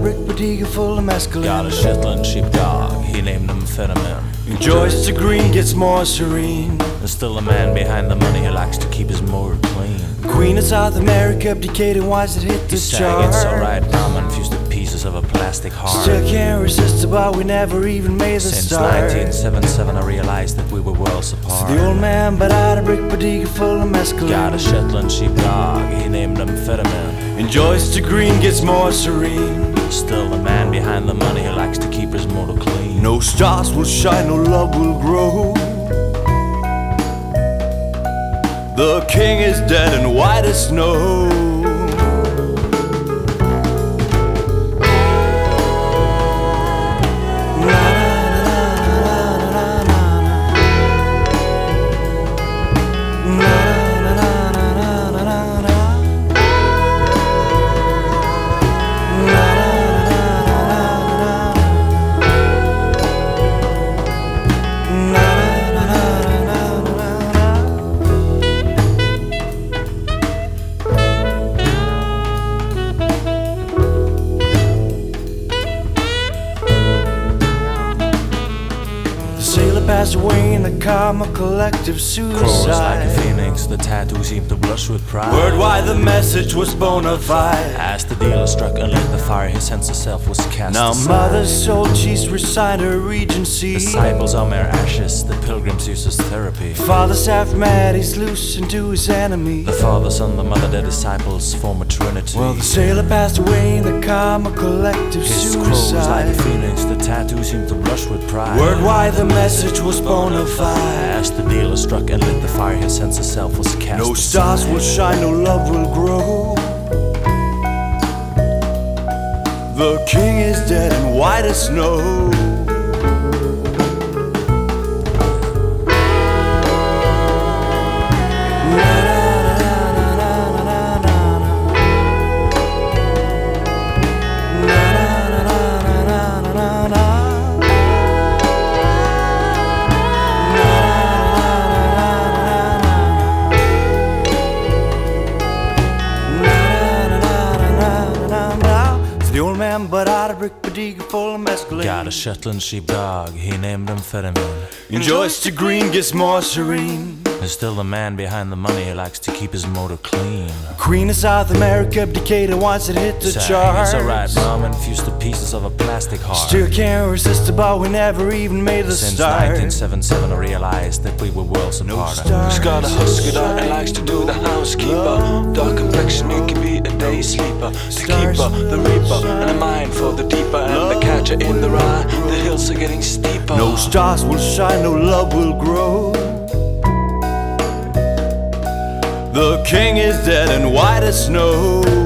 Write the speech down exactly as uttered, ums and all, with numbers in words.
brick bodega full of mescaline. Got a Shetland sheepdog, he named him Fetterman. Enjoys the green, gets more serene. There's still a man behind the money who likes to keep his motor clean. Queen of South America abdicated, why does it hit the He sang chart? It's Alright Mom and fused to pieces of a plastic heart. Still can't resist it, but we never even made the Since start. nineteen seventy-seven I realized that we were worlds apart. So the old man but out a brick bodega full of mescaline. Got a Shetland sheepdog, he named him Fetterman. Enjoys the green, gets more serene. Still the man behind the money who likes to keep his motor clean. No stars will shine, no love will grow. The king is dead and white as snow. Passed away in the karma collective suicide. Crows like a phoenix, the tattoo seemed to blush with pride. Word why the message was bona fide. As the dealer struck and lit the fire, his sense of self was cast Now aside. mother soul, she's resigned her regency. Disciples are mere ashes, the pilgrims use as therapy. Father's half mad, he's loose into his enemy. The father, son, the mother, the disciples form a trinity. Well, the sailor passed away in the karma collective his suicide. crows like a phoenix, the tattoo seemed to blush with pride. Word why the message was bona fide. As the dealer struck and lit the fire, his sense of self was cast No aside. stars will shine, no love will grow. The king is dead and white as snow. The old man but out a brick bodega full of mescaline. Got a Shetland sheepdog, he named him Fetterman. Enjoys the green, gets more serene. There's still the man behind the money who likes to keep his motor clean. Queen of South America abdicated once it hit the Sang charts. It's Alright Mom and fused to pieces of a plastic heart. Still can't resist it, but we never even made the Since start. nineteen seventy-seven I realized that we were worlds apart. stars. He's got a husky dog and likes to do the housekeeper. Dark complexion, you can be a day sleeper. The keeper, the reaper, and a mind for the deeper. And the catcher in the rye, the hills are getting steeper. No stars will shine, no love will grow. The king is dead and white as snow.